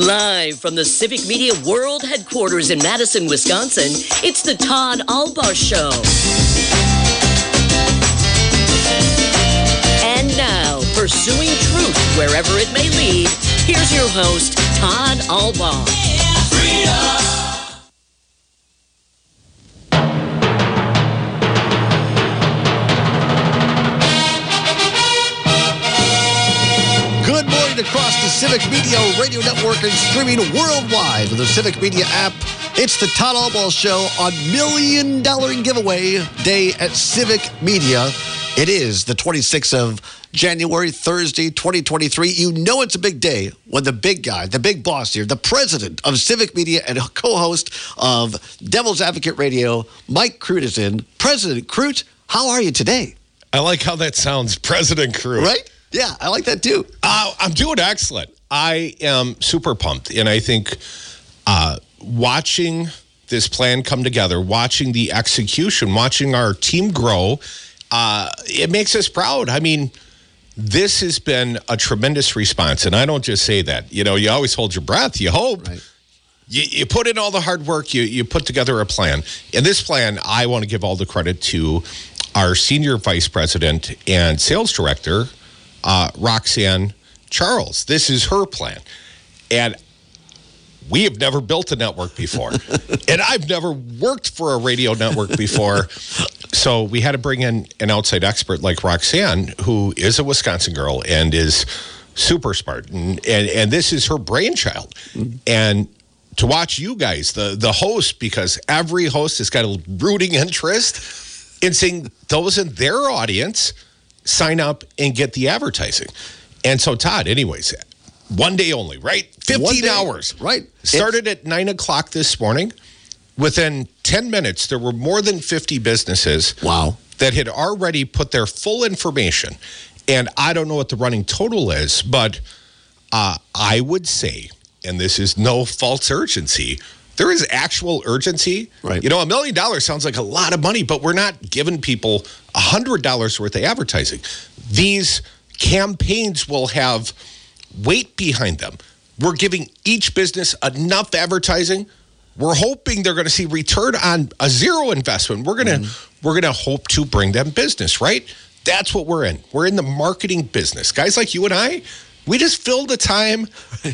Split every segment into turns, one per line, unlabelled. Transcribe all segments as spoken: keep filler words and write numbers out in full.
Live from the Civic Media World Headquarters in Madison, Wisconsin, it's the Todd Alba Show. And now, pursuing truth wherever it may lead, here's your host, Todd Alba.
Good morning across the Civic Media Radio Network and streaming worldwide with the Civic Media app. It's the Todd Alba Show on Million Dollar Giveaway Day at Civic Media. It is the twenty-sixth of January, Thursday, twenty twenty-three. You know it's a big day when the big guy, the big boss here, the president of Civic Media and co-host of Devil's Advocate Radio, Mike Crute is in. President Crute, how are you today?
I like how that sounds, President Crute.
Right? Yeah, I like that too.
Uh, I'm doing excellent. I am super pumped. And I think uh, watching this plan come together, watching the execution, watching our team grow, uh, it makes us proud. I mean, this has been a tremendous response. And I don't just say that. You know, you always hold your breath. You hope.
Right.
You, you put in all the hard work. You, you put together a plan. And this plan, I want to give all the credit to our senior vice president and sales director, Uh, Roxanne Charles. This is her plan. And we have never built a network before. And I've never worked for a radio network before. So we had to bring in an outside expert like Roxanne, who is a Wisconsin girl and is super smart. And, and, and this is her brainchild. Mm-hmm. And to watch you guys, the, the host, because every host has got a rooting interest in seeing those in their audience sign up and get the advertising. And so, Todd, anyways, one day only, right? fifteen hours.
Right.
Started at nine o'clock this morning. Within ten minutes, there were more than fifty businesses
wow.
that had already put their full information. And I don't know what the running total is, but uh, I would say, and this is no false urgency, there is actual urgency.
Right.
You know, a million dollars sounds like a lot of money, but we're not giving people a hundred dollars worth of advertising. These campaigns will have weight behind them. We're giving each business enough advertising. We're hoping they're going to see return on a zero investment. We're going to mm-hmm. we're going to hope to bring them business, right? That's what we're in. We're in the marketing business. Guys like you and I, we just fill the time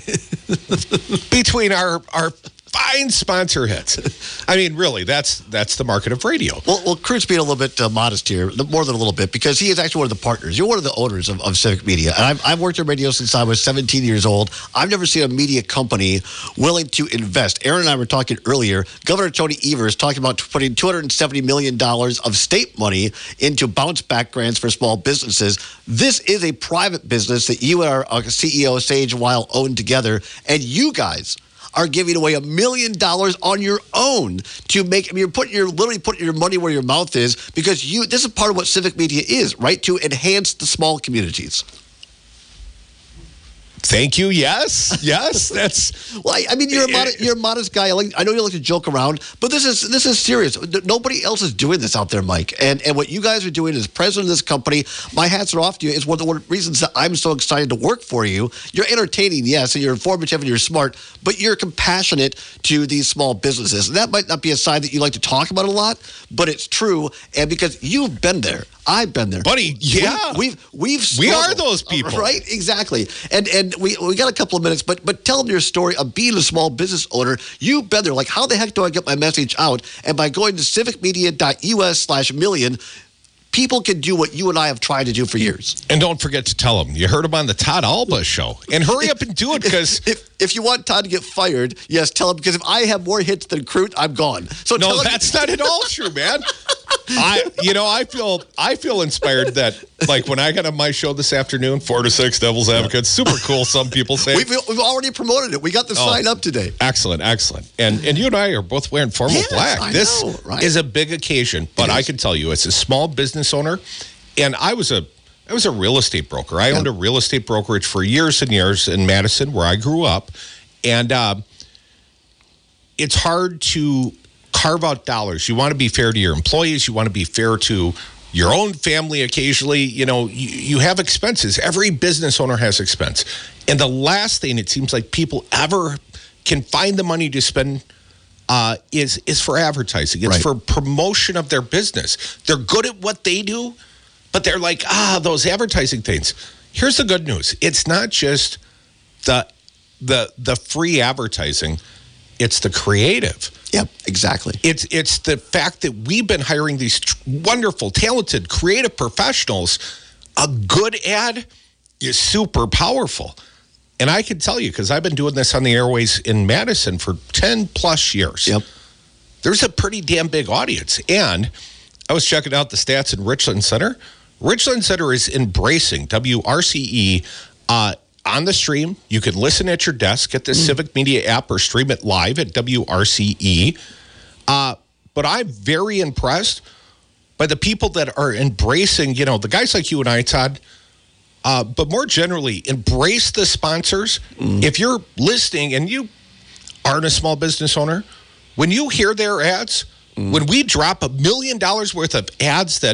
between our our fine sponsor hits. I mean, really, that's that's the market of radio.
Well, well Crute's being a little bit uh, modest here, more than a little bit, because he is actually one of the partners. You're one of the owners of, of Civic Media. And I've, I've worked in radio since I was seventeen years old. I've never seen a media company willing to invest. Aaron and I were talking earlier. Governor Tony Evers talking about putting two hundred seventy million dollars of state money into bounce back grants for small businesses. This is a private business that you and our uh, C E O, Sage Weil, own together. And you guys are giving away a million dollars on your own to make, I mean, you're putting, you're literally putting your money where your mouth is, because you, this is part of what Civic Media is, right? To enhance the small communities.
Thank you. Yes. Yes. That's.
Well, I, I mean, you're a modest, you're a modest guy. I, like, I know you like to joke around, but this is this is serious. Nobody else is doing this out there, Mike. And and what you guys are doing as president of this company, my hats are off to you. It's one of the reasons that I'm so excited to work for you. You're entertaining, yes, and you're informative and you're smart, but you're compassionate to these small businesses. And that might not be a side that you like to talk about a lot, but it's true. And because you've been there. I've been there,
buddy. Yeah,
we, we've we've
we are those people,
right? Exactly. And and we we got a couple of minutes, but but tell them your story of being a small business owner. You've been there. Like, how the heck do I get my message out? And by going to civicmedia.us slash million, people can do what you and I have tried to do for years.
And don't forget to tell them you heard him on the Todd Alba Show. And hurry up and do it, because
if, if if you want Todd to get fired, yes, tell him, because if I have more hits than Crute, I'm gone. So
no,
tell
that's
him.
not at all true, man. I, you know, I feel I feel inspired that, like, when I got on my show this afternoon, four to six, Devil's Advocate, super cool. Some people say
we've we've already promoted it. We got the oh, sign up today.
Excellent, excellent. And and you and I are both wearing formal
yes,
black.
I
this
know, right?
is a big occasion, but I can tell you, as a small business owner, and I was a I was a real estate broker. I yeah. owned a real estate brokerage for years and years in Madison, where I grew up, and uh, it's hard to carve out dollars. You want to be fair to your employees. You want to be fair to your own family occasionally, you know, you, you have expenses. Every business owner has expense. And the last thing it seems like people ever can find the money to spend uh, is, is for advertising. It's
Right.
for promotion of their business. They're good at what they do, but they're like, ah, those advertising things. Here's the good news. It's not just the the the free advertising. It's the creative.
Yep, exactly.
It's it's the fact that we've been hiring these tr- wonderful, talented, creative professionals. A good ad is super powerful. And I can tell you, because I've been doing this on the airways in Madison for ten plus years.
Yep.
There's a pretty damn big audience. And I was checking out the stats in Richland Center. Richland Center is embracing W R C E uh, on the stream. You can listen at your desk, get the mm. Civic Media app, or stream it live at W R C E. Uh, but I'm very impressed by the people that are embracing, you know, the guys like you and I, Todd, uh, but more generally, embrace the sponsors. Mm. If you're listening and you aren't a small business owner, when you hear their ads, mm. when we drop a million dollars worth of ads that,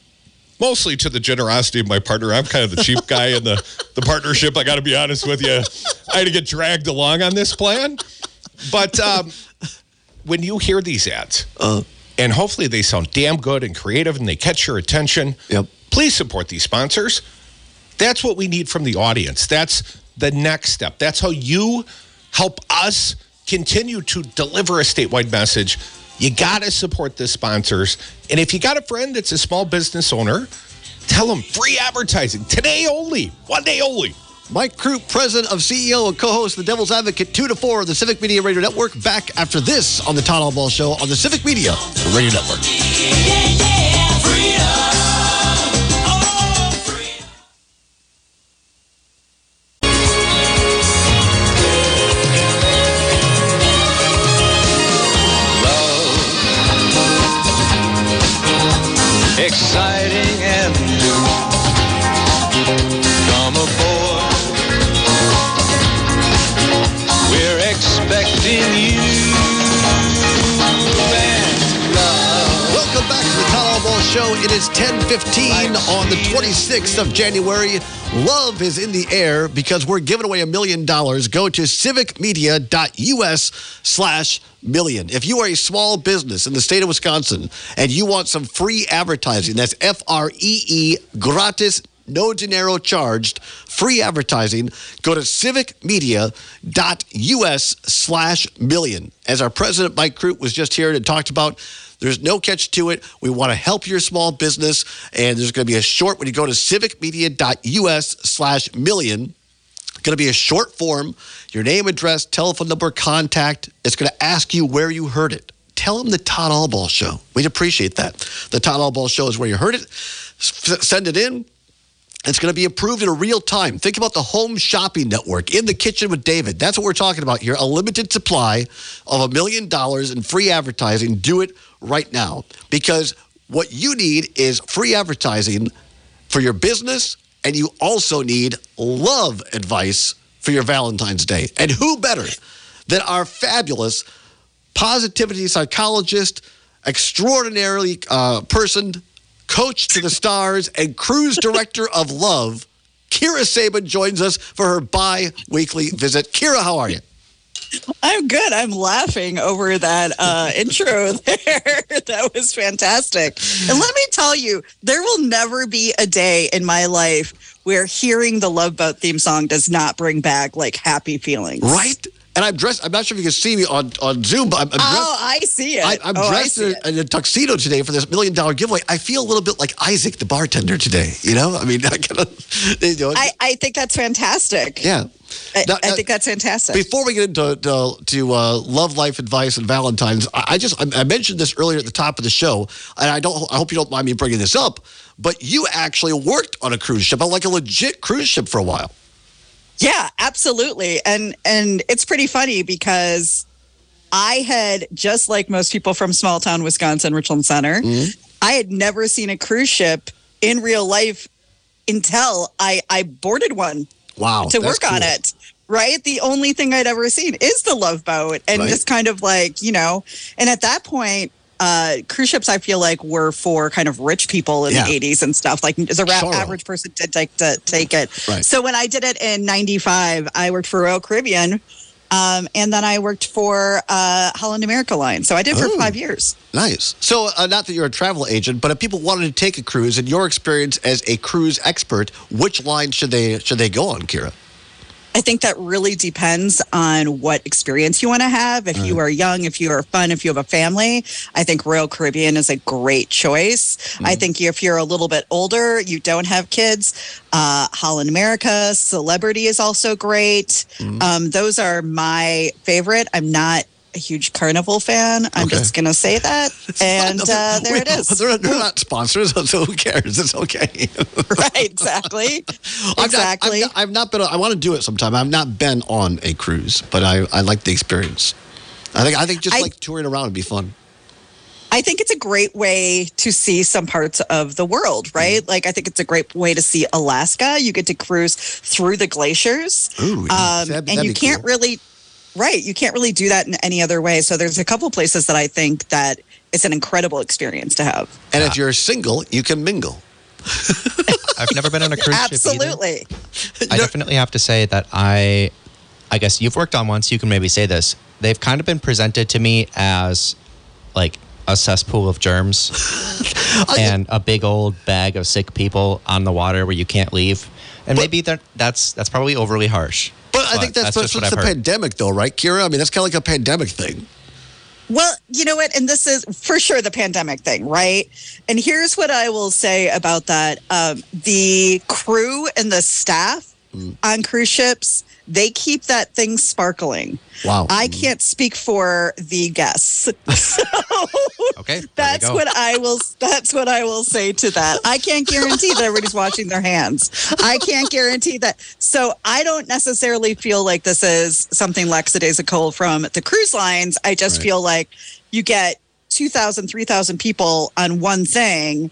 mostly to the generosity of my partner, I'm kind of the cheap guy in the, the partnership. I got to be honest with you. I had to get dragged along on this plan. But um, when you hear these ads, uh, and hopefully they sound damn good and creative and they catch your attention,
yep.
please support these sponsors. That's what we need from the audience. That's the next step. That's how you help us continue to deliver a statewide message. You got to support the sponsors. And if you got a friend that's a small business owner, tell them free advertising today only, one day only.
Mike Croup, president of C E O and co-host of the Devil's Advocate two to four of the Civic Media Radio Network. Back after this on the Todd Allball Show on the Civic Media Radio Network.
Yeah, yeah, freedom. Oh, freedom. Love, exciting and new. Come aboard. We're expecting you.
Welcome back to the Todd Allball Show. It is ten fifteen on the twenty-sixth of January. Love is in the air because we're giving away a million dollars. Go to civicmedia.us slash million. If you are a small business in the state of Wisconsin and you want some free advertising, that's F R E E, gratis, no dinero charged, free advertising, go to civicmedia.us slash million. As our president, Mike Croup, was just here and talked about, there's no catch to it. We want to help your small business, and there's going to be a short when you go to civicmedia.us slash million. Going to be a short form, your name, address, telephone number, contact. It's going to ask you where you heard it. Tell them the Todd Allball Show. We'd appreciate that. The Todd Allball Show is where you heard it. S- send it in. It's going to be approved in real time. Think about the Home Shopping Network, In the Kitchen with David. That's what we're talking about here. A limited supply of a million dollars in free advertising. Do it right now. Because what you need is free advertising for your business, and you also need love advice for your Valentine's Day. And who better than our fabulous positivity psychologist, extraordinarily uh, person, coach to the stars, and cruise director of love, Kira Sabin joins us for her bi-weekly visit. Kira, how are you?
I'm good. I'm laughing over that uh, intro there. That was fantastic. And let me tell you, there will never be a day in my life where hearing the Love Boat theme song does not bring back like happy feelings.
Right? And I'm dressed, I'm not sure if you can see me on, on Zoom, but I'm, I'm dressed.
Oh, I see it.
I, I'm
oh,
dressed in a, in a tuxedo today for this million dollar giveaway. I feel a little bit like Isaac, the bartender today. You know, I mean, I, kinda, you know,
I, I think that's fantastic.
Yeah.
I,
now,
I
now,
think that's fantastic.
Before we get into to, to uh, love life advice and Valentine's, I, I just I, I mentioned this earlier at the top of the show, and I don't. I hope you don't mind me bringing this up, but you actually worked on a cruise ship, like a legit cruise ship, for a while.
Yeah, absolutely. And and it's pretty funny because I had, just like most people from small town Wisconsin, Richland Center, mm-hmm. I had never seen a cruise ship in real life until I, I boarded one.
Wow.
To work cool. on it. Right? The only thing I'd ever seen is the Love Boat. And
right.
just kind of like, you know, and at that point, uh, cruise ships, I feel like, were for kind of rich people in
Yeah.
the eighties and stuff. Like the ra-
Sorrow.
average person did take to take it.
Right.
So when I did it in ninety-five, I worked for Royal Caribbean, um, and then I worked for uh, Holland America Line. So I did for
Oh.
five years.
Nice. So, uh, not that you're a travel agent, but if people wanted to take a cruise, in your experience as a cruise expert, which line should they should they go on, Kira?
I think that really depends on what experience you want to have. If you are young, if you are fun, if you have a family, I think Royal Caribbean is a great choice. I think if you're a little bit older, you don't have kids, uh, Holland America, Celebrity is also great. Um, those are my favorite. I'm not a huge Carnival fan. I'm
Okay.
just going to say that. And uh, there it is.
They're, they're not sponsors, so who cares? It's okay.
Right, exactly.
I've
Exactly.
Not, I've, not, I've not been. I want to do it sometime. I've not been on a cruise, but I, I like the experience. I think I think just
I-
like touring around would be fun.
I think it's a great way to see some parts of the world, right?
Mm.
Like, I think it's a great way to see Alaska. You get to cruise through the glaciers.
Ooh, yeah.
Um,
That'd-
and
that'd
you
be
can't
cool.
really, right, you can't really do that in any other way. So there's a couple places that I think that it's an incredible experience to have.
And if you're single, you can mingle.
I've never been on a cruise ship either.
Absolutely.
I definitely have to say that I, I guess you've worked on one, so you can maybe say this. They've kind of been presented to me as like a cesspool of germs and a big old bag of sick people on the water where you can't leave. And maybe that that's that's probably overly harsh.
But I think that's,
just
that's,
what
the
I've heard.
pandemic, though, right, Kira? I mean, that's kind of like a pandemic thing.
Well, you know what? And this is for sure the pandemic thing, right? And here's what I will say about that. Um, the crew and the staff on cruise ships, they keep that thing sparkling.
Wow.
I can't speak for the guests. So
Okay, there we
that's
go.
what I will that's what I will say to that. I can't guarantee that everybody's washing their hands. I can't guarantee that. So I don't necessarily feel like this is something lackadaisical from the cruise lines. I just
Right.
feel like you get two thousand, three thousand people on one thing,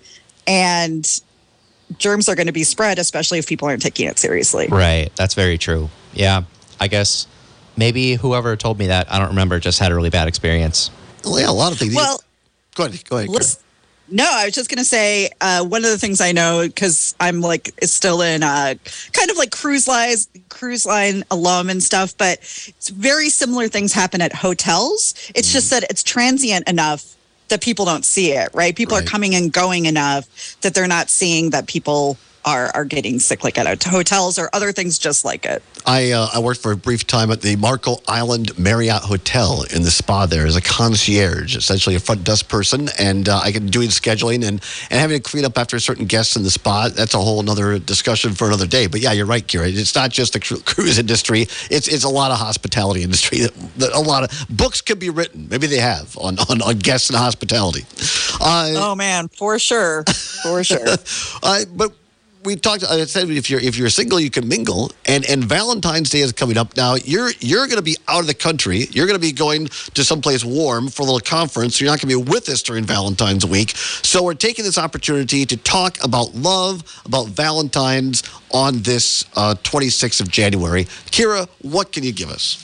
and germs are going to be spread, especially if people aren't taking it seriously.
Right. That's very true. Yeah. I guess maybe whoever told me that, I don't remember, just had a really bad experience.
Well, yeah, a lot of things.
Well,
go ahead. Go ahead. Kira.
Listen, no, I was just going to say uh, one of the things I know, because I'm like is still in uh, kind of like cruise lines, cruise line alum and stuff, but it's very similar things happen at hotels. It's just that it's transient enough that people don't see it, right? People
Right.
are coming and going enough that they're not seeing that people are are getting sick like at hotels or other things just like it.
I uh, I worked for a brief time at the Marco Island Marriott Hotel in the spa there as a concierge, essentially a front desk person, and uh, I can doing scheduling and, and having to clean up after certain guests in the spa. That's a whole another discussion for another day. But yeah, you're right, Kira. It's not just the cru- cruise industry. It's it's a lot of hospitality industry. That, that a lot of books could be written. Maybe they have on on, on guests and hospitality. Uh,
Oh man, for sure, for sure.
uh, but we talked. I said if you're if you're single, you can mingle, and and Valentine's Day is coming up. Now you're you're going to be out of the country. You're going to be going to someplace warm for a little conference. You're not going to be with us during Valentine's week. So we're taking this opportunity to talk about love, about Valentine's on this uh, twenty-sixth of January. Kira, what can you give us?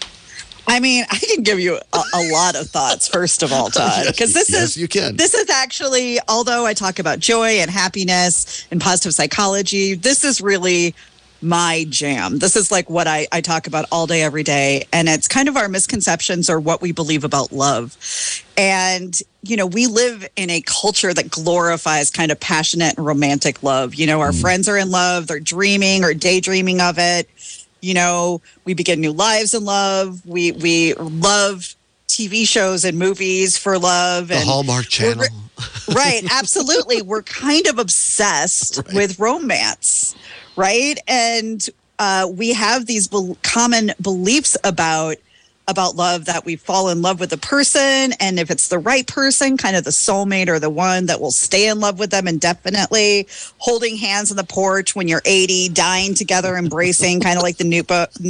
I mean, I can give you a, a lot of thoughts, first of all, Todd, because this
Yes,
is
you can.
this is actually, although I talk about joy and happiness and positive psychology, this is really my jam. This is like what I, I talk about all day, every day. And it's kind of our misconceptions or what we believe about love. And, you know, we live in a culture that glorifies kind of passionate and romantic love. You know, our friends are in love, they're dreaming or daydreaming of it. You know, we begin new lives in love. We we love T V shows and movies for love.
The
and
Hallmark Channel.
we're- right, absolutely. We're kind of obsessed with romance, right? And uh, we have these bel common beliefs about about love, that we fall in love with a person, and if it's the right person, kind of the soulmate or the one that will stay in love with them indefinitely, holding hands on the porch when you're eighty, dying together, embracing, kind of like the Nope- Nope-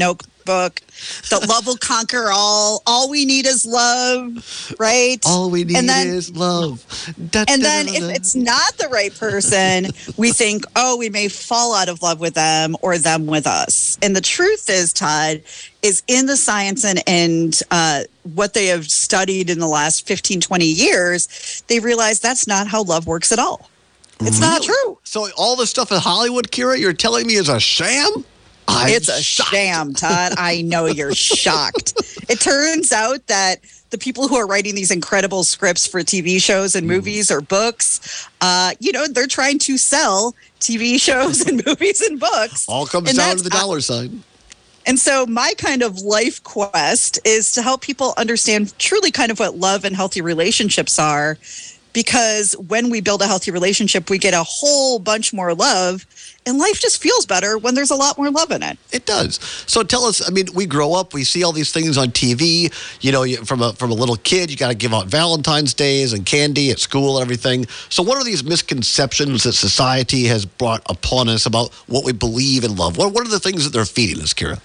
book that love will conquer all. All we need is love, right?
All we need
And then-
is love. Da,
And
da,
then
da,
if
da.
it's not the right person, we think, oh, we may fall out of love with them or them with us. And the truth is, Todd, is in the science and, and uh, what they have studied in the last fifteen, twenty years, they realize that's not how love works at all. It's not
Really?
true.
So all the stuff in Hollywood, Kira, you're telling me is a sham? I'm
It's a
shocked.
sham, Todd. I know you're shocked. It turns out that the people who are writing these incredible scripts for T V shows and movies or books, uh, you know, they're trying to sell T V shows and movies and books.
All comes
And
down
that's-
to the dollar sign.
And so my kind of life quest is to help people understand truly kind of what love and healthy relationships are. Because when we build a healthy relationship, we get a whole bunch more love, and life just feels better when there's a lot more love in it.
It does. So tell us. I mean, we grow up. We see all these things on T V. You know, you, from a from a little kid, you got to give out Valentine's Days and candy at school and everything. So, what are these misconceptions that society has brought upon us about what we believe in love? What What are the things that they're feeding us, Kira?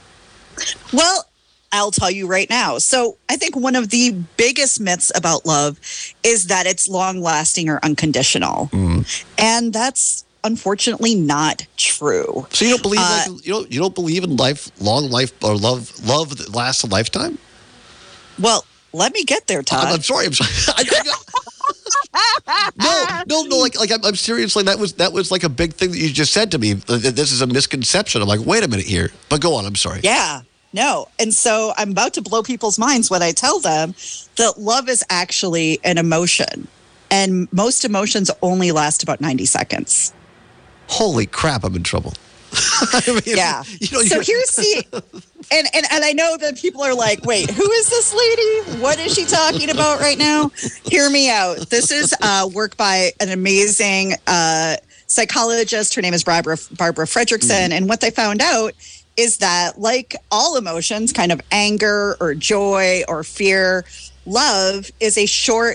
Well, I'll tell you right now. So I think one of the biggest myths about love is that it's long lasting or unconditional. And that's unfortunately not true.
So you don't believe
Uh,
like, you don't you don't believe in life, long life or love love that lasts a lifetime?
Well, let me get there,
I'm,
Todd.
I'm sorry. I'm sorry. I, I got- no, no, no. Like, like I'm, I'm seriously. That was that was like a big thing that you just said to me. That this is a misconception. I'm like, wait a minute here. But go on. I'm sorry.
Yeah, no. And so I'm about to blow people's minds when I tell them that love is actually an emotion. And most emotions only last about ninety seconds.
Holy crap! I'm in trouble. I mean,
Yeah.
You know,
so
you-
here's the, and, and and I know that people are like, wait, who is this lady? What is she talking about right now? Hear me out. This is uh, work by an amazing uh, psychologist. Her name is Barbara Barbara Fredrickson, and what they found out is that, like all emotions, kind of anger or joy or fear, love is a short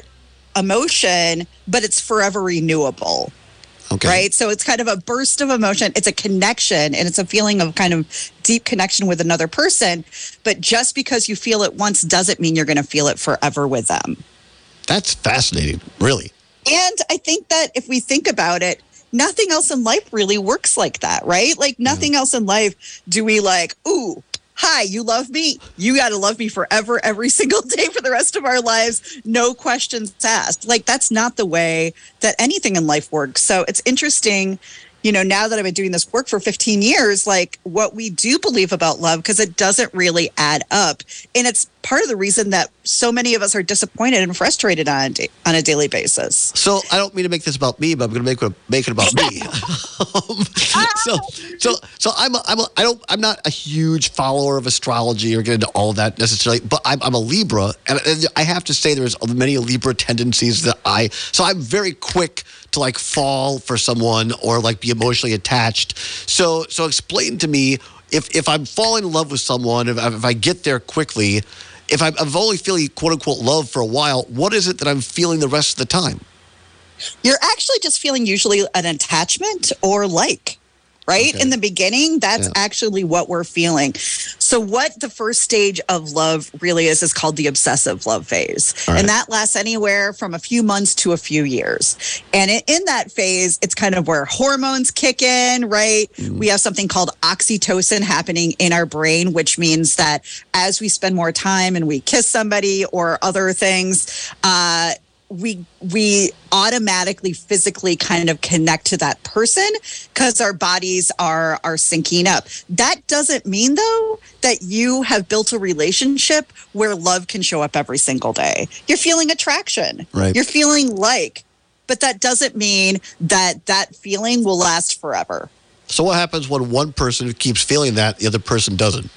emotion, but it's forever renewable.
okay.
Right. So it's kind of a burst of emotion. It's a connection and it's a feeling of kind of deep connection with another person. But just because you feel it once doesn't mean you're going to feel it forever with them.
That's fascinating. Really.
And I think that if we think about it, nothing else in life really works like that, right? Like nothing else in life do we like, ooh, hi, you love me. You got to love me forever, every single day for the rest of our lives. No questions asked. Like that's not the way that anything in life works. So it's interesting, you know, now that I've been doing this work for fifteen years, like what we do believe about love, because it doesn't really add up. And it's part of the reason that so many of us are disappointed and frustrated on a, da- on a daily basis.
So I don't mean to make this about me, but I'm going to make it make it about me. um, so so so I'm a, I'm a, I don't I'm not a huge follower of astrology or get into all of that necessarily, but I'm, I'm a Libra, and, and I have to say there's many Libra tendencies that I so I'm very quick to like fall for someone or like be emotionally attached. So so explain to me if if I'm falling in love with someone, if, if I get there quickly. If I'm, I'm only feeling quote unquote love for a while, what is it that I'm feeling the rest of the time?
You're actually just feeling usually an attachment or like, right?
Okay.
In the beginning, that's
Yeah.
actually what we're feeling. So what the first stage of love really is, is called the obsessive love phase.
All right.
And that lasts anywhere from a few months to a few years. And in, in that phase, it's kind of where hormones kick in, right?
Mm.
We have something called oxytocin happening in our brain, which means that as we spend more time and we kiss somebody or other things, uh, we we automatically physically kind of connect to that person because our bodies are are syncing up. That doesn't mean though that you have built a relationship where love can show up every single day. You're feeling attraction.
Right.
You're feeling like, but that doesn't mean that that feeling will last forever.
So what happens when one person keeps feeling that, the other person doesn't?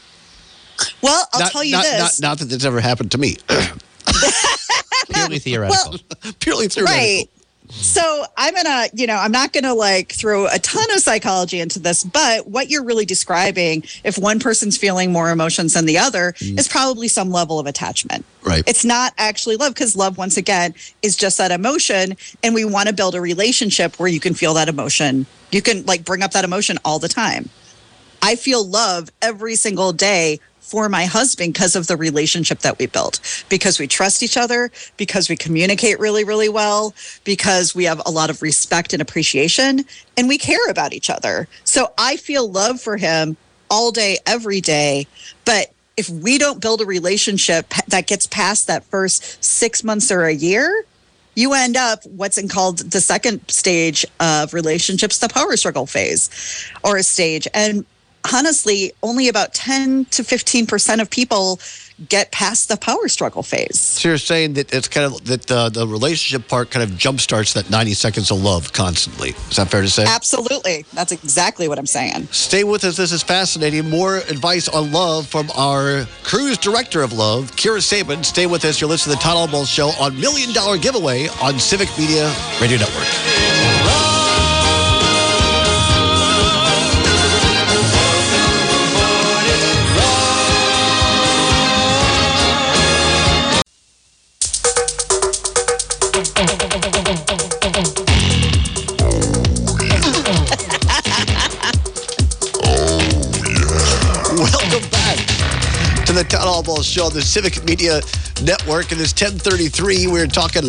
Well, I'll
not,
tell you
not,
this.
Not, not that this ever happened to me.
Purely theoretical.
Purely theoretical.
Right. So I'm gonna, you know, I'm not gonna like throw a ton of psychology into this, but what you're really describing, if one person's feeling more emotions than the other, is probably some level of attachment.
Right.
It's not actually love, because love, once again, is just that emotion, and we want to build a relationship where you can feel that emotion. You can like bring up that emotion all the time. I feel love every single day for my husband because of the relationship that we built, because we trust each other, because we communicate really, really well, because we have a lot of respect and appreciation, and we care about each other. So I feel love for him all day, every day. But if we don't build a relationship that gets past that first six months or a year, you end up what's in called the second stage of relationships, the power struggle phase or a stage. And honestly, only about ten to fifteen percent of people get past the power struggle phase.
So you're saying that it's kind of that uh, the relationship part kind of jumpstarts that ninety seconds of love constantly. Is that fair to say?
Absolutely. That's exactly what I'm saying.
Stay with us. This is fascinating. More advice on love from our cruise director of love, Kira Sabin. Stay with us. You're listening to the Todd Albaugh Show on Million Dollar Giveaway on Civic Media Radio Network. Welcome back to the Todd Albaugh Show on the Civic Media Network. It is ten thirty-three. We're talking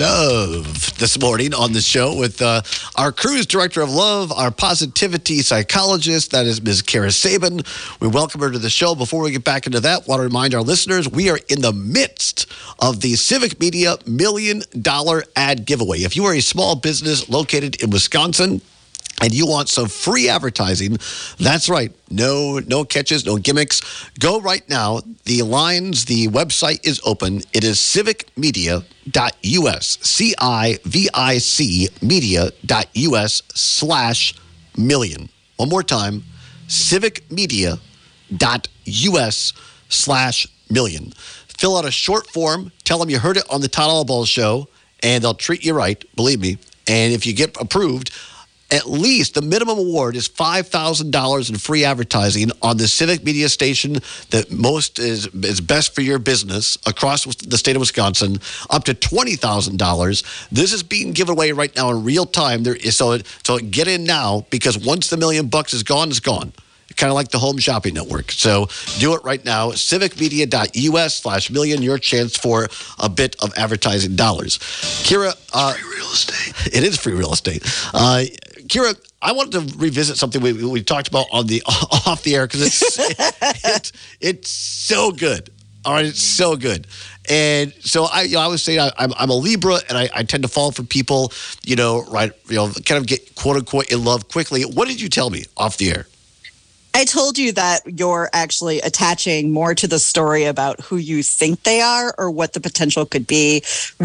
love this morning on the show with uh, our cruise director of love, our positivity psychologist. That is Miz Kira Sabin. We welcome her to the show. Before we get back into that, I want to remind our listeners we are in the midst of the Civic Media Million Dollar Ad Giveaway. If you are a small business located in Wisconsin, and you want some free advertising, that's right. No, no catches, no gimmicks. Go right now. The lines, the website is open. It is civic media dot U S. C I V I C media.us slash million. One more time. civic media dot U S slash million. Fill out a short form. Tell them you heard it on the Todd Albaugh Show, and they'll treat you right. Believe me. And if you get approved, at least the minimum award is five thousand dollars in free advertising on the Civic Media station that most is, is best for your business across the state of Wisconsin, up to twenty thousand dollars. This is being given away right now in real time. There is, so, so get in now, because once the million bucks is gone, it's gone. Kind of like the home shopping network. So do it right now. civic media dot U S slash million, your chance for a bit of advertising dollars. Kira. Uh, free real estate. It is free real estate. Uh, Kira, I wanted to revisit something we, we talked about on the off the air, because it's, it's, it's so good. All right, it's so good. And so I, you know, I was saying I, I'm, I'm a Libra, and I, I tend to fall for people, you know, right, you know, kind of get quote unquote in love quickly. What did you tell me off the air?
I told you that you're actually attaching more to the story about who you think they are or what the potential could be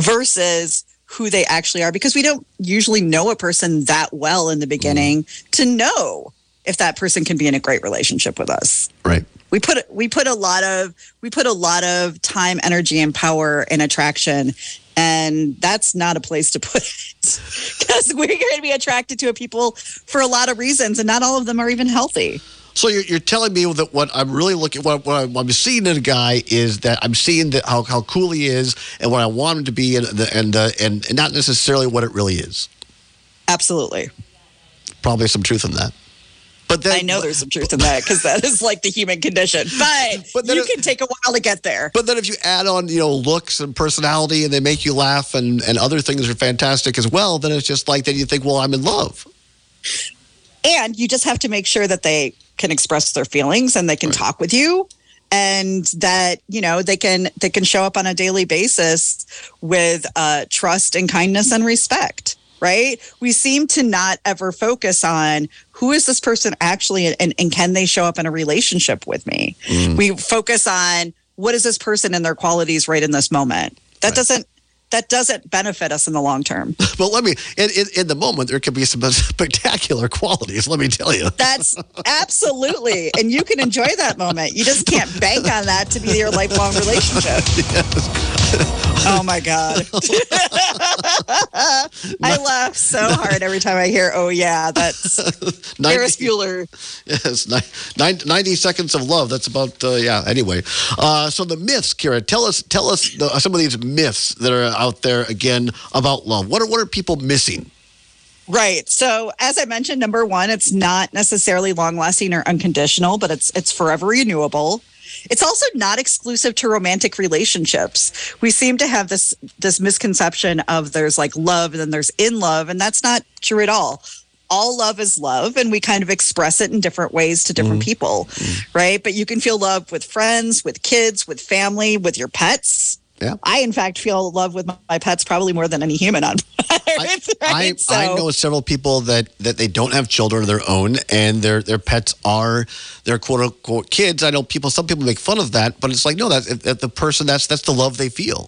versus who they actually are, because we don't usually know a person that well in the beginning mm. to know if that person can be in a great relationship with us.
Right.
We put we put a lot of we put a lot of time, energy, and power in attraction, and that's not a place to put it, because we're going to be attracted to people for a lot of reasons, and not all of them are even healthy.
So you're, you're telling me that what I'm really looking, what, what I'm, I'm seeing in a guy is that I'm seeing that how, how cool he is and what I want him to be, and and, uh, and and not necessarily what it really is.
Absolutely.
Probably some truth in that. But then,
I know there's some truth in that, because that is like the human condition. But,
but then
you
it,
can take a while to get there.
But then if you add on, you know, looks and personality, and they make you laugh, and, and other things are fantastic as well, then it's just like, then you think, well, I'm in love.
And you just have to make sure that they can express their feelings and they can right. talk with you, and that, you know, they can they can show up on a daily basis with uh, trust and kindness and respect. Right? We seem to not ever focus on who is this person actually, and, and can they show up in a relationship with me? Mm. We focus on what is this person and their qualities right in this moment. That right. doesn't that doesn't benefit us in the long term.
But let me, in, in, in the moment, there could be some spectacular qualities, let me tell you.
That's absolutely. And you can enjoy that moment. You just can't bank on that to be your lifelong relationship. Yes. Oh, my God. I laugh so hard every time I hear, oh, yeah, that's Ferris Bueller.
Yes, ninety seconds of love. That's about, uh, yeah, anyway. Uh, so the myths, Kira, tell us tell us the, some of these myths that are out there, again, about love. What are, what are people missing?
Right. So as I mentioned, number one, it's not necessarily long lasting or unconditional, but it's it's forever renewable. It's also not exclusive to romantic relationships. We seem to have this this misconception of there's like love and then there's in love, and that's not true at all. All love is love, and we kind of express it in different ways to different people, right? But you can feel love with friends, with kids, with family, with your pets.
Yeah.
I, in fact, feel love with my pets probably more than any human on planet.
I,
right?
I,
So-
I know several people that, that they don't have children of their own, and their their pets are their quote unquote kids. I know people. Some people make fun of that, but it's like no, that's that the person. That's that's the love they feel.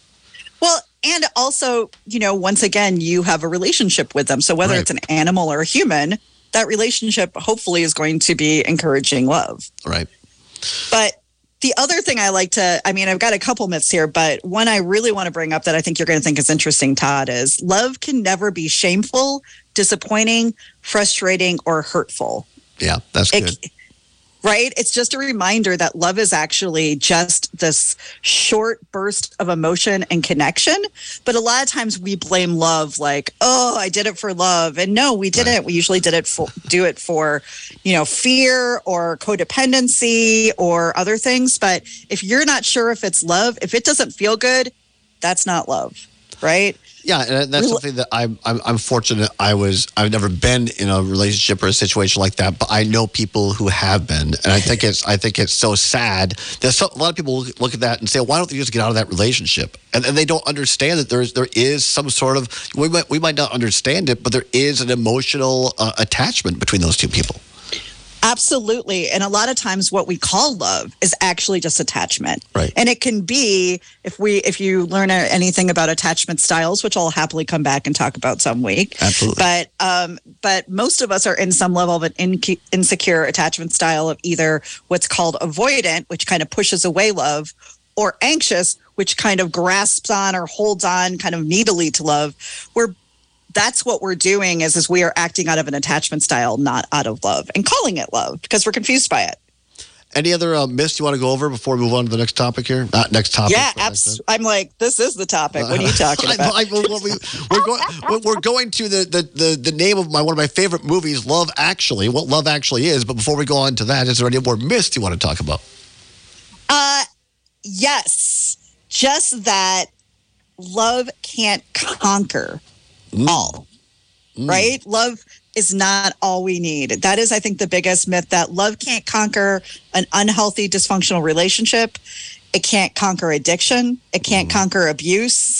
Well, and also, you know, once again, you have a relationship with them. So whether
Right.
it's an animal or a human, that relationship hopefully is going to be encouraging love.
Right.
But the other thing I like to, I mean, I've got a couple myths here, but one I really want to bring up that I think you're going to think is interesting, Todd, is love can never be shameful, disappointing, frustrating, or hurtful.
Yeah, that's
It-
good.
Right? It's just a reminder that love is actually just this short burst of emotion and connection. But a lot of times we blame love like, oh, I did it for love. And no, we didn't. We usually did it for do it for, you know, fear or codependency or other things. But if you're not sure if it's love, if it doesn't feel good, that's not love. Right?
Yeah, and that's
Rel-
something that I'm, I'm I'm fortunate. I was I've never been in a relationship or a situation like that, but I know people who have been, and I think it's I think it's so sad that so, a lot of people look, look at that and say, why don't they just get out of that relationship? And, and they don't understand that there's there is some sort of we might we might not understand it, but there is an emotional uh, attachment between those two people.
Absolutely. And a lot of times what we call love is actually just attachment.
Right.
And it can be, if we if you learn anything about attachment styles, which I'll happily come back and talk about some week.
Absolutely.
But um, but most of us are in some level of an in- insecure attachment style of either what's called avoidant, which kind of pushes away love, or anxious, which kind of grasps on or holds on kind of needily to love. Where that's what we're doing is, is we are acting out of an attachment style, not out of love, and calling it love because we're confused by it.
Any other uh, myths you want to go over before we move on to the next topic here? Not next topic.
Yeah,
but I
abs-
said.
I'm like, this is the topic. What are you talking
I know,
about?
I, well, we, we're going. we're- We're going to the, the, the, the name of my one of my favorite movies, Love Actually. What Love Actually is. But before we go on to that, is there any more myths you want to talk about?
Uh, yes, just that love can't conquer all. Right? Love is not all we need. That is, I think, the biggest myth that love can't conquer an unhealthy, dysfunctional relationship. It can't conquer addiction. It can't conquer abuse.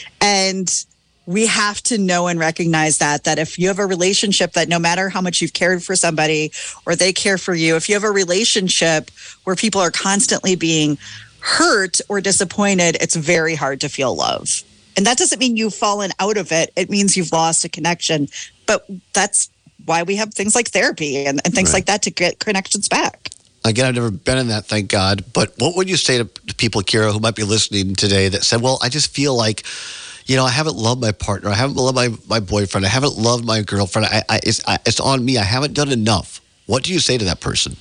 And we have to know and recognize that, that if you have a relationship that no matter how much you've cared for somebody or they care for you, if you have a relationship where people are constantly being hurt or disappointed, it's very hard to feel love. And that doesn't mean you've fallen out of it. It means you've lost a connection. But that's why we have things like therapy and, and things
Right.
like that to get connections back.
Again, I've never been in that, thank God. But what would you say to, to people, Kira, who might be listening today that said, well, I just feel like, you know, I haven't loved my partner. I haven't loved my, my boyfriend. I haven't loved my girlfriend. I, I, it's, I, it's on me. I haven't done enough. What do you say to that person?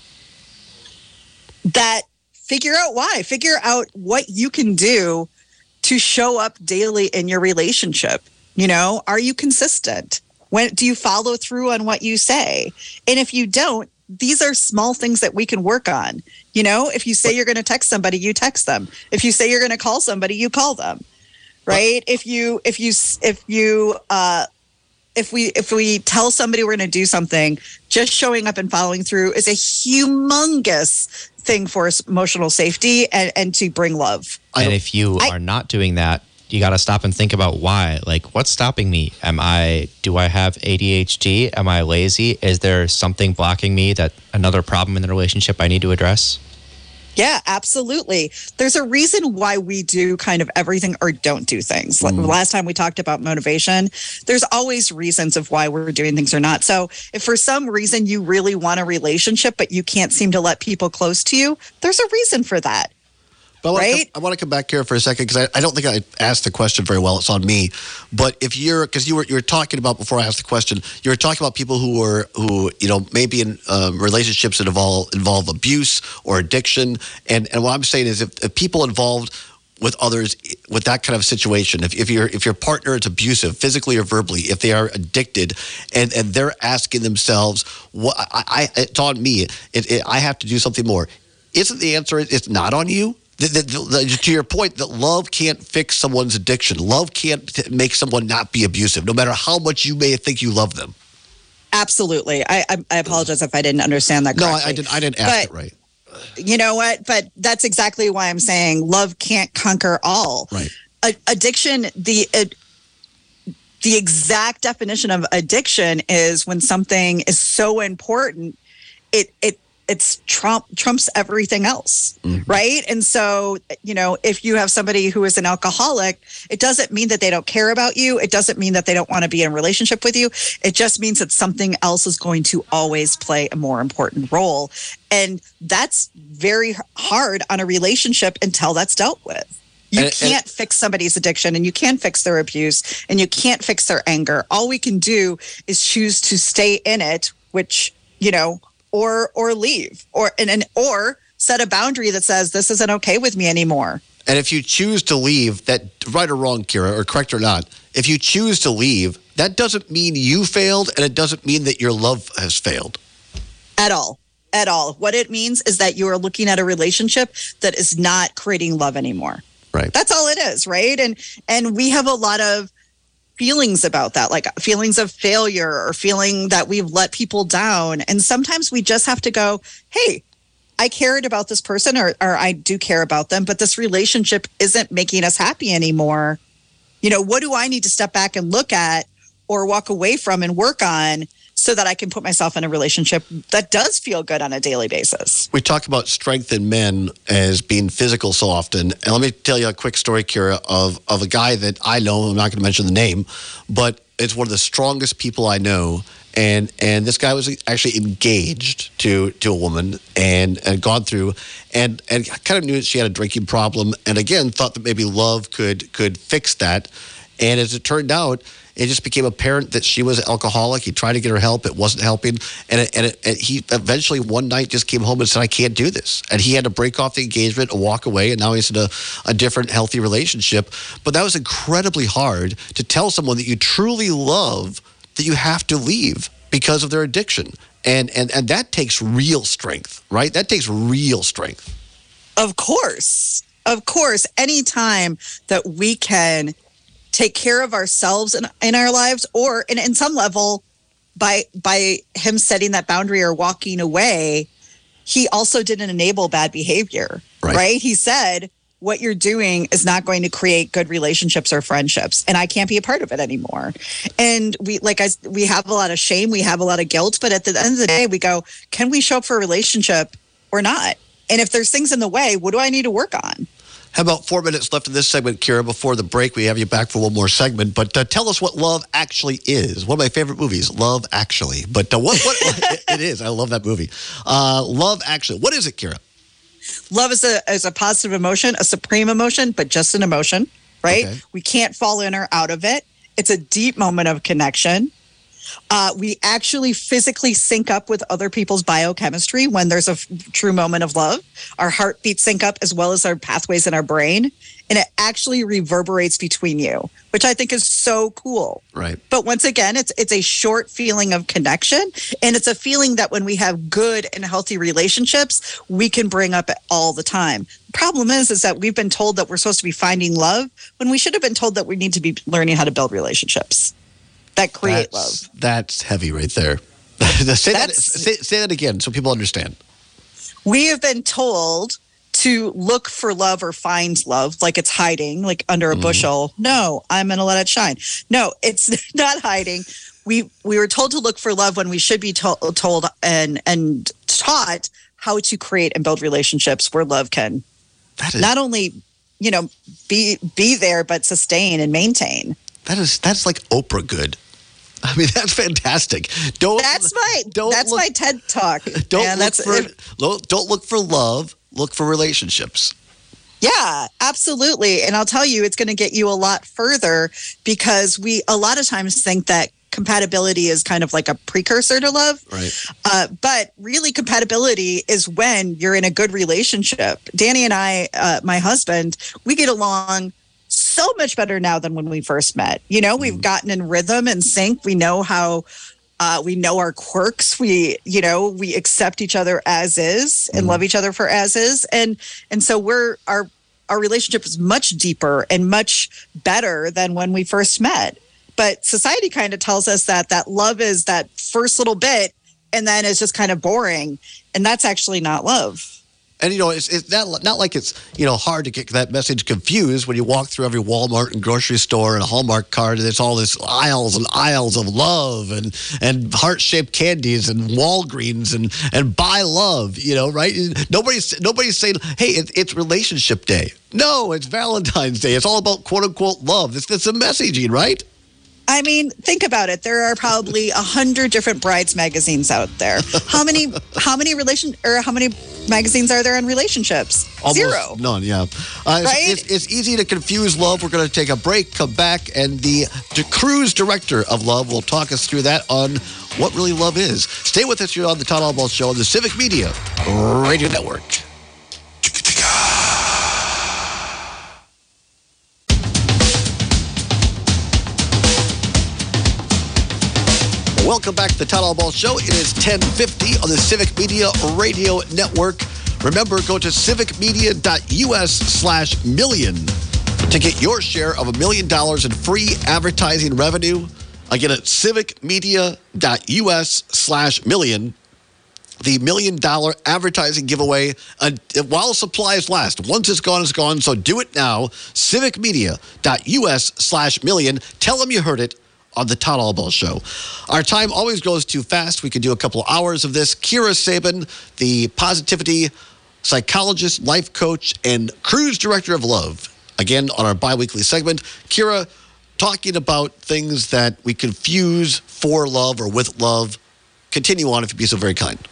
That figure out why. Figure out what you can do to show up daily in your relationship. You know, are you consistent? When do you follow through on what you say? And if you don't, these are small things that we can work on. You know, if you say you're going to text somebody, you text them. If you say you're going to call somebody, you call them. Right? If you if you if you uh if we if we tell somebody we're going to do something, just showing up and following through is a humongous thing for emotional safety and, and to bring love.
And if you
I-
are not doing that, you got to stop and think about why. Like, what's stopping me? Am I, do I have A D H D? Am I lazy? Is there something blocking me, that another problem in the relationship I need to address?
Yeah, absolutely. There's a reason why we do kind of everything or don't do things. Like last time we talked about motivation, there's always reasons of why we're doing things or not. So if for some reason you really want a relationship, but you can't seem to let people close to you, there's a reason for that.
But I want, to
Right?
come, I want to come back here for a second because I, I don't think I asked the question very well. It's on me. But if you're, because you were you were talking about before I asked the question, you were talking about people who are who you know maybe in um, relationships that involve involve abuse or addiction. And and what I'm saying is, if, if people involved with others with that kind of situation. If, if your if your partner is abusive, physically or verbally, if they are addicted, and, and they're asking themselves, "What? I, I it's on me. It, it, I have to do something more." Isn't the answer? It's not on you. The, the, the, to your point, that love can't fix someone's addiction. Love can't t- make someone not be abusive, no matter how much you may think you love them.
Absolutely. I, I, I apologize if I didn't understand that
No,
correctly.
I, I didn't. I didn't ask
But-
it right.
You know what? But that's exactly why I'm saying love can't conquer all.
Right.
A- addiction, the uh, the exact definition of addiction is when something is so important, it it it's trump trumps everything else, right? And so, you know, if you have somebody who is an alcoholic, it doesn't mean that they don't care about you. It doesn't mean that they don't want to be in a relationship with you. It just means that something else is going to always play a more important role. And that's very h- hard on a relationship until that's dealt with. You
And- and-
can't fix somebody's addiction, and you can't fix their abuse, and you can't fix their anger. All we can do is choose to stay in it, which, you know, or or leave, or and, and or set a boundary that says this isn't okay with me anymore.
And if you choose to leave, that right or wrong, Kira, or correct or not, if you choose to leave, that doesn't mean you failed, and it doesn't mean that your love has failed.
At all. At all. What it means is that you are looking at a relationship that is not creating love anymore.
Right.
That's all it is, right? And and we have a lot of feelings about that, like feelings of failure or feeling that we've let people down. And sometimes we just have to go, hey, I cared about this person, or or I do care about them, but this relationship isn't making us happy anymore. You know, what do I need to step back and look at or walk away from and work on so that I can put myself in a relationship that does feel good on a daily basis?
We talk about strength in men as being physical so often. And let me tell you a quick story, Kira, of, of a guy that I know. I'm not going to mention the name, but it's one of the strongest people I know. And and this guy was actually engaged to to a woman and, and gone through and, and kind of knew that she had a drinking problem. And again, thought that maybe love could could fix that. And as it turned out, it just became apparent that she was an alcoholic. He tried to get her help. It wasn't helping. And, it, and, it, and he eventually one night just came home and said, I can't do this. And he had to break off the engagement and walk away. And now he's in a, a different, healthy relationship. But that was incredibly hard to tell someone that you truly love that you have to leave because of their addiction. And, and, and that takes real strength, right? That takes real strength.
Of course. Of course. Anytime that we can take care of ourselves in, in our lives, or in, in some level by by him setting that boundary or walking away, he also didn't enable bad behavior,
Right.
right? He said, what you're doing is not going to create good relationships or friendships, and I can't be a part of it anymore. And we, like I, we have a lot of shame, we have a lot of guilt, but at the end of the day, we go, can we show up for a relationship or not? And if there's things in the way, what do I need to work on?
How about four minutes left in this segment, Kira? Before the break, we have you back for one more segment. But uh, tell us what Love Actually is. One of my favorite movies, Love Actually. But uh, what, what it is, I love that movie. Uh, Love Actually. What is it, Kira?
Love is a is a positive emotion, a supreme emotion, but just an emotion, right?
Okay.
We can't fall in or out of it. It's a deep moment of connection. Uh, we actually physically sync up with other people's biochemistry when there's a f- true moment of love. Our heartbeats sync up as well as our pathways in our brain. And it actually reverberates between you, which I think is so cool.
Right.
But once again, it's it's a short feeling of connection. And it's a feeling that when we have good and healthy relationships, we can bring up all the time. Problem is, is that we've been told that we're supposed to be finding love when we should have been told that we need to be learning how to build relationships that create
That's,
love.
that's heavy right there. say, that,
That's-
say, say that again so people understand.
We have been told to look for love or find love like it's hiding, like under a bushel. No, I'm going to let it shine. No, it's not hiding. We we were told to look for love when we should be to- told and and taught how to create and build relationships where love can
That is
not only, you know, be be there, but sustain and maintain.
that is that's like Oprah good. I mean, that's fantastic. Don't
That's my
don't
that's
look,
my TED talk.
Don't
man.
look
That's
for
if-
don't don't look for love. Look for relationships.
Yeah, absolutely. And I'll tell you, it's going to get you a lot further because we a lot of times think that compatibility is kind of like a precursor to love.
Right.
Uh, but really, compatibility is when you're in a good relationship. Danny and I, uh, my husband, we get along so much better now than when we first met. You know, we've gotten in rhythm and sync. We know how, uh, we know our quirks. We, you know, we accept each other as is and love each other for as is. And, and so we're, our, our relationship is much deeper and much better than when we first met. But society kind of tells us that that love is that first little bit and then it's just kind of boring. And that's actually not love.
And, you know, it's, it's not, not like it's, you know, hard to get that message confused when you walk through every Walmart and grocery store and a Hallmark card and it's all this aisles and aisles of love and, and heart-shaped candies and Walgreens and, and buy love, you know, right? Nobody's, nobody's saying, hey, it, it's relationship day. No, it's Valentine's Day. It's all about quote-unquote love. It's, it's a messaging, right?
I mean, think about it. There are probably a hundred different brides magazines out there. How many, how many relation or how many magazines are there on relationships?
Almost
Zero.
none, yeah. Uh,
Right?
it's, it's, it's easy to confuse love. We're going to take a break, come back, and the, the cruise director of love will talk us through that on what really love is. Stay with us here on the Todd Albaugh Show on the Civic Media Radio Network. Welcome back to the Todd Albaugh Show. It is ten fifty on the Civic Media Radio Network. Remember, go to civicmedia.us slash million to get your share of a million dollars in free advertising revenue. Again, at civicmedia.us slash million. The million dollar advertising giveaway uh, while supplies last. Once it's gone, it's gone. So do it now. civicmedia.us slash million. Tell them you heard it on the Todd Albaugh Show. Our time always goes too fast. We could do a couple hours of this. Kira Sabin, the positivity psychologist, life coach, and cruise director of love. Again, on our bi-weekly segment. Kira, talking about things that we confuse for love or with love. Continue on if you'd be so very kind.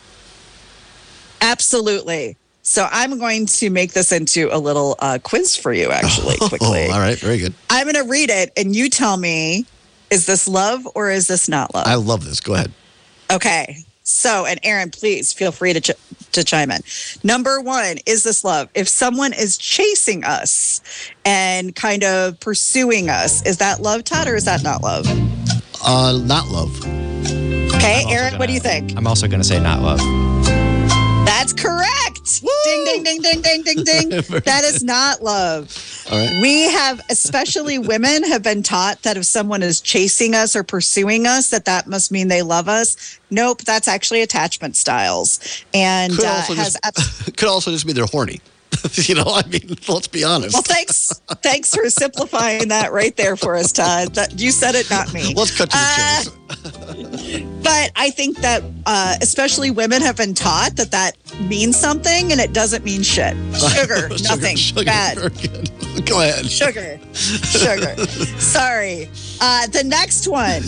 Absolutely. So I'm going to make this into a little uh, quiz for you, actually, quickly.
Oh, all right, very good.
I'm going to read it, and you tell me, is this love or is this not love?
I love this. Go ahead.
Okay. So, and Aaron, please feel free to ch- to chime in. Number one, is this love? If someone is chasing us and kind of pursuing us, is that love, Todd, or is that not love?
Uh, not love.
Okay,
I'm also
Aaron, what do you
gonna-
think?
I'm also going to say not love.
That's correct. Ding, ding, ding, ding, ding, ding, ding. That is not love.
All right.
We have, especially women, have been taught that if someone is chasing us or pursuing us, that that must mean they love us. Nope, that's actually attachment styles, and
Could
uh,
also,
has.
just,
abs-
could also just mean they're horny. You know, I mean, let's be honest.
well, thanks, thanks for simplifying that right there for us, Todd. That, you said it, not me.
Let's cut to the
Uh,
chase.
But I think that uh, especially women have been taught that that means something, and it doesn't mean shit. Sugar, nothing,
sugar,
bad.
Very good. Go ahead.
Sugar, sugar. Sorry. Uh, the next one,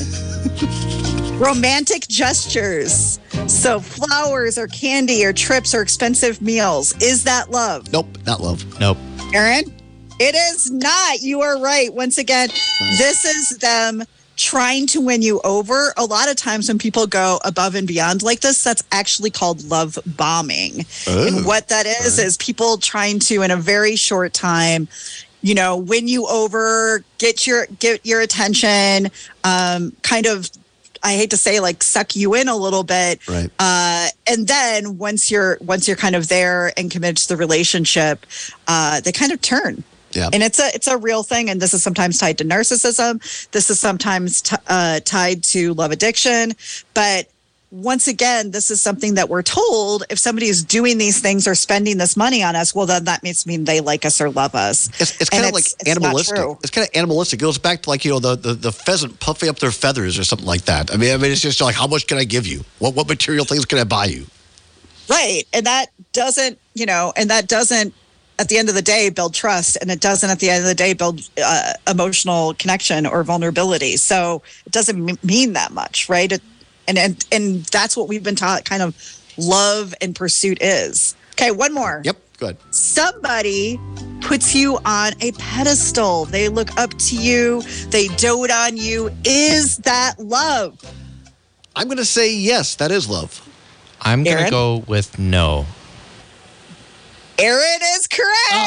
romantic gestures. So flowers or candy or trips or expensive meals. Is that love?
Nope, not love.
Nope.
Aaron? It is not. You are right. Once again, this is them trying to win you over. A lot of times when people go above and beyond like this, that's actually called love bombing.
Oh.
And what that is, is people trying to, in a very short time, you know, win you over, get your get your attention, um, kind of, I hate to say, like suck you in a little bit.
Right.
Uh, and then once you're once you're kind of there and committed to the relationship, uh, they kind of turn.
Yeah.
And it's a it's a real thing, and this is sometimes tied to narcissism. This is sometimes t- uh, tied to love addiction. But once again, this is something that we're told: if somebody is doing these things or spending this money on us, well, then that means mean they like us or love us.
It's, it's
And
kind of like
it's- it's not
animalistic.
true.
It's kind of animalistic. It goes back to like, you know, the, the, the pheasant puffing up their feathers or something like that. I mean, I mean, it's just like, how much can I give you? What what material things can I buy you?
Right. And that doesn't, you know, and that doesn't, at the end of the day, build trust. And it doesn't, at the end of the day, build uh, emotional connection or vulnerability. So it doesn't m- mean that much. Right. It, and, and, and that's what we've been taught kind of love and pursuit is. Okay. One more.
Yep, go ahead.
Somebody puts you on a pedestal. They look up to you. They dote on you. Is that love?
I'm going to say yes, that is love.
I'm going to
Aaron?
go with no.
Aaron is correct.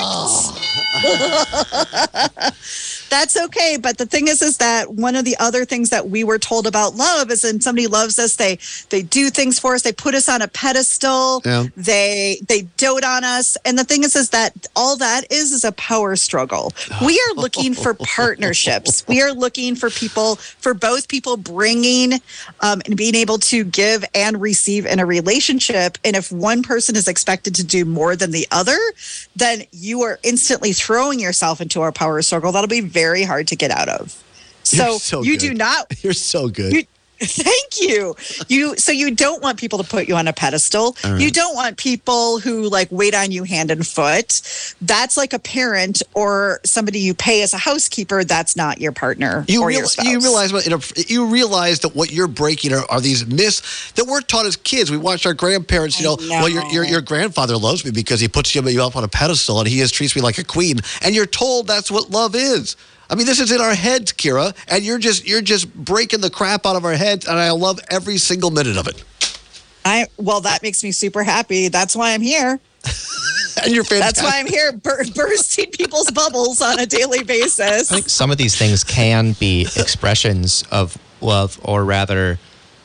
That's okay. But the thing is, is that one of the other things that we were told about love is when somebody loves us, they they do things for us. They put us on a pedestal.
Yeah.
They they dote on us. And the thing is, is that all that is is a power struggle. We are looking for partnerships. We are looking for people, for both people bringing um, and being able to give and receive in a relationship. And if one person is expected to do more than the other, then you are instantly throwing yourself into a power struggle. That'll be very hard to get out of. So,
You're so
you
good.
do not.
You're so good.
You, thank you. You so you don't want people to put you on a pedestal.
right.
You don't want people who like wait on you hand and foot. That's like a parent or somebody you pay as a housekeeper. That's not your partner
You,
or
real-
your spouse.
you realize what you realize that what you're breaking are, are these myths that we're taught as kids. We watched our grandparents. You
I
know, well, your, your
know.
your grandfather loves me because he puts you you up on a pedestal and he is, treats me like a queen. And you're told that's what love is. I mean, this is in our heads, Kira, and you're just you're just breaking the crap out of our heads. And I love every single minute of it.
I well, that makes me super happy. That's why I'm here.
And you're fantastic.
That's why I'm here, bur- bursting people's bubbles on a daily basis.
I think some of these things can be expressions of love, or rather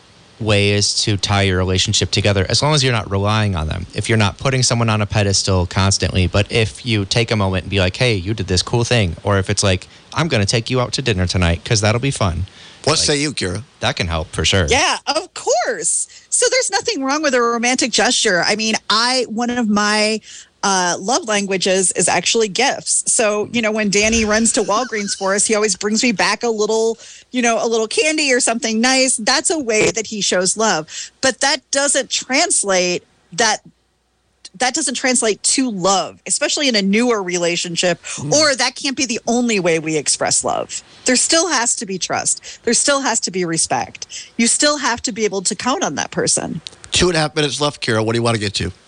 ways to tie your relationship together, as long as you're not relying on them. If you're not putting someone on a pedestal constantly, but if you take a moment and be like, hey, you did this cool thing, or if it's like, I'm going to take you out to dinner tonight because that'll be fun.
What say you, Kira?
That can help for sure.
Yeah, of course. So there's nothing wrong with a romantic gesture. I mean, I one of my uh, love languages is actually gifts. So, you know, when Danny runs to Walgreens for us, he always brings me back a little, you know, a little candy or something nice. That's a way that he shows love. But that doesn't translate that that doesn't translate to love, especially in a newer relationship, or that can't be the only way we express love. There still has to be trust. There still has to be respect. You still have to be able to count on that person.
Two and a half minutes left, Kira. What do you want to get to?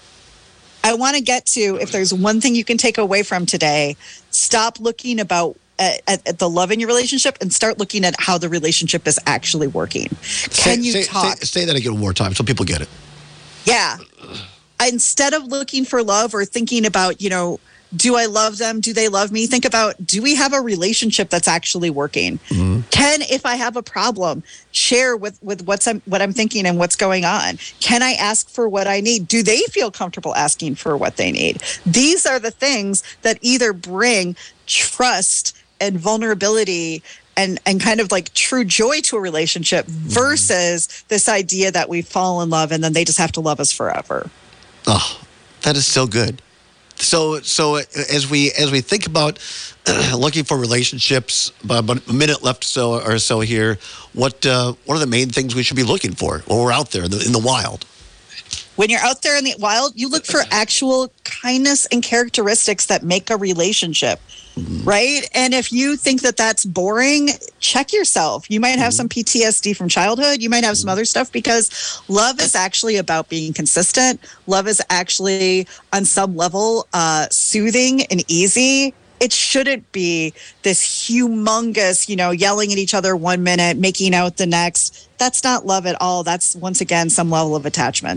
I want to get to, if there's one thing you can take away from today, stop looking about at, at, at the love in your relationship and start looking at how the relationship is actually working. Can
say,
you
say,
talk?
Say, say that again one more time so people get it.
Yeah. Instead of looking for love or thinking about, you know, do I love them? Do they love me? Think about, do we have a relationship that's actually working? Mm-hmm. Can, if I have a problem, share with, with what's I'm, what I'm thinking and what's going on? Can I ask for what I need? Do they feel comfortable asking for what they need? These are the things that either bring trust and vulnerability and, and kind of like true joy to a relationship versus this idea that we fall in love and then they just have to love us forever.
Oh, that is so good. So, so as we as we think about looking for relationships, about a minute left so or so here. What uh, what are the main things we should be looking for when we're out there in the, in the wild?
When you're out there in the wild, you look for actual kindness and characteristics that make a relationship, mm-hmm. right? And if you think that that's boring, check yourself. You might have mm-hmm. some P T S D from childhood. You might have some other stuff, because love is actually about being consistent. Love is actually, on some level, uh, soothing and easy. It shouldn't be this humongous, you know, yelling at each other one minute, making out the next. That's not love at all. That's, once again, some level of attachment.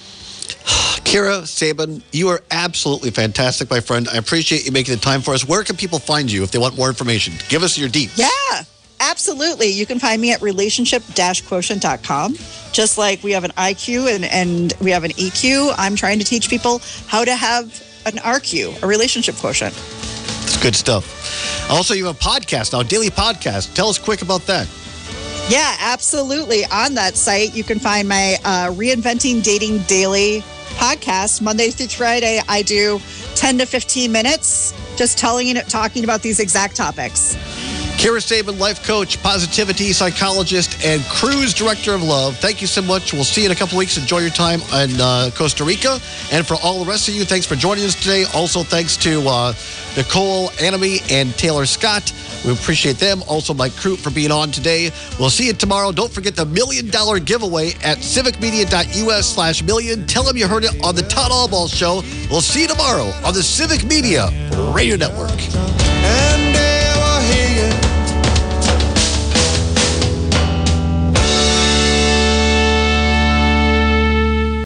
Kira Sabin, you are absolutely fantastic, my friend. I appreciate you making the time for us. Where can people find you if they want more information? Give us your deets.
Yeah, absolutely. You can find me at relationship dash quotient dot com. Just like we have an I Q and, and we have an E Q, I'm trying to teach people how to have an R Q, a relationship quotient.
It's good stuff. Also, you have a podcast now, a daily podcast. Tell us quick about that.
Yeah, absolutely. On that site, you can find my uh, Reinventing Dating Daily podcast. Monday through Friday, I do ten to fifteen minutes just telling you, talking about these exact topics.
Kira Saban, life coach, positivity psychologist, and cruise director of love. Thank you so much. We'll see you in a couple weeks. Enjoy your time in uh, Costa Rica. And for all the rest of you, thanks for joining us today. Also, thanks to uh, Nicole Anamy and Taylor Scott. We appreciate them. Also, Mike Crute for being on today. We'll see you tomorrow. Don't forget the million dollar giveaway at civicmedia.us slash million. Tell them you heard it on the Todd Allball Show. We'll see you tomorrow on the Civic Media Radio Network.